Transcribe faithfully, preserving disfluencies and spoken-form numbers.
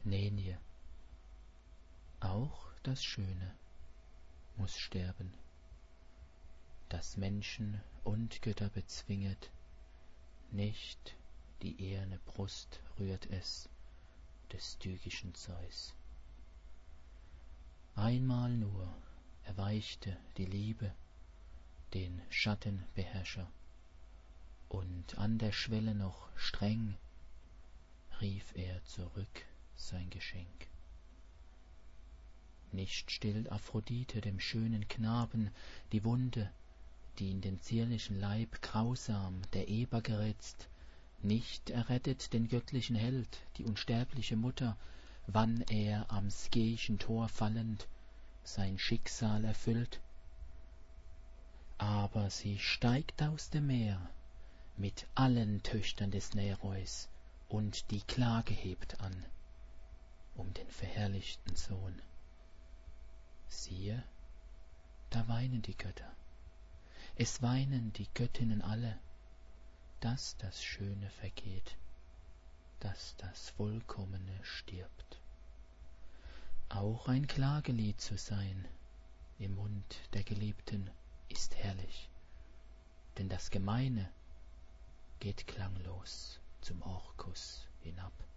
Nenie. Auch das Schöne muß sterben, das Menschen und Götter bezwinget, nicht die eherne Brust rührt es des tygischen Zeus. Einmal nur erweichte die Liebe den Schattenbeherrscher, und an der Schwelle noch streng rief er zurück sein Geschenk. Nicht stillt Aphrodite dem schönen Knaben die Wunde, die in den zierlichen Leib grausam der Eber geritzt, nicht errettet den göttlichen Held die unsterbliche Mutter, wann er am skeischen Tor fallend sein Schicksal erfüllt. Aber sie steigt aus dem Meer mit allen Töchtern des Nereus, und die Klage hebt an um den verherrlichten Sohn. Siehe, da weinen die Götter, es weinen die Göttinnen alle, dass das Schöne vergeht, dass das Vollkommene stirbt. Auch ein Klagelied zu sein im Mund der Geliebten ist herrlich, denn das Gemeine geht klanglos zum Orkus hinab.